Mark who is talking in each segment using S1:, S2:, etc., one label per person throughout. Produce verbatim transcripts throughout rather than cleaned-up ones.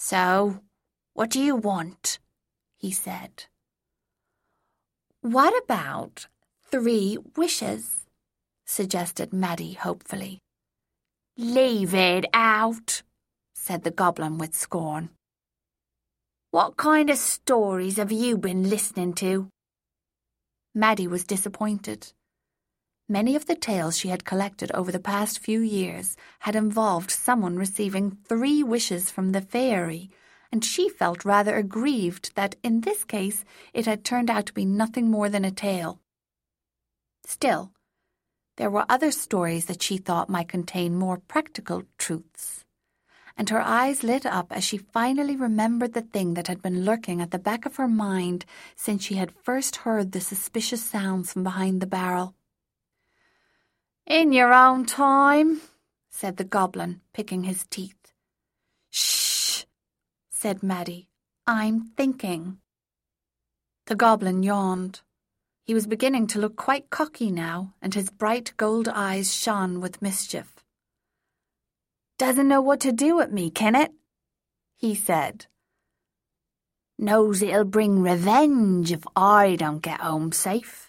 S1: "So, what do you want?" he said.
S2: "What about three wishes?" suggested Maddie hopefully.
S1: "Leave it out," said the goblin with scorn. "What kind of stories have you been listening to?"
S2: Maddie was disappointed. Many of the tales she had collected over the past few years had involved someone receiving three wishes from the fairy, and she felt rather aggrieved that in this case it had turned out to be nothing more than a tale. Still, there were other stories that she thought might contain more practical truths, and her eyes lit up as she finally remembered the thing that had been lurking at the back of her mind since she had first heard the suspicious sounds from behind the barrel.
S1: "In your own time,"
S2: said the goblin, picking his teeth.
S1: "Shh,"
S2: said Maddie. "I'm thinking." The goblin yawned. He was beginning to look quite cocky now, and his bright gold eyes shone with mischief.
S1: "Doesn't know what to do with me, can it?" he said. "Knows it'll bring revenge if I don't get home safe."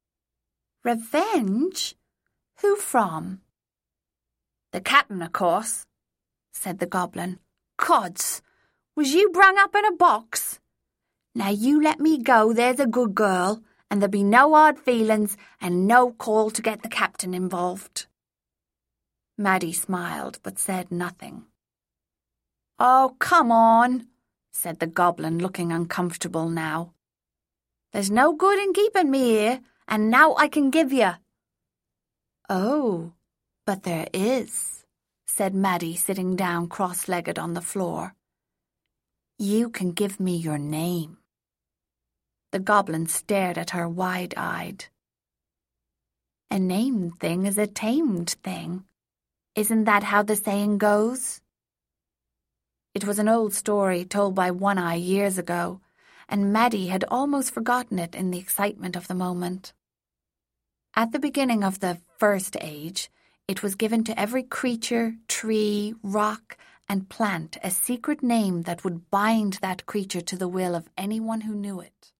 S2: "Revenge? Who from?"
S1: "The captain, of course," said the goblin. "Cods, was you brung up in a box? Now you let me go, there's a good girl, and there'll be no hard feelings and no call to get the captain involved."
S2: Maddie smiled but said nothing.
S1: "Oh, come on," said the goblin, looking uncomfortable now. "There's no good in keeping me here, and now I can give you."
S2: "Oh, but there is," said Maddie, sitting down cross-legged on the floor. "You can give me your name." The goblin stared at her wide-eyed. "A named thing is a tamed thing. Isn't that how the saying goes?" It was an old story told by One-Eye years ago, and Maddie had almost forgotten it in the excitement of the moment. At the beginning of the First Age, it was given to every creature, tree, rock, and plant a secret name that would bind that creature to the will of anyone who knew it.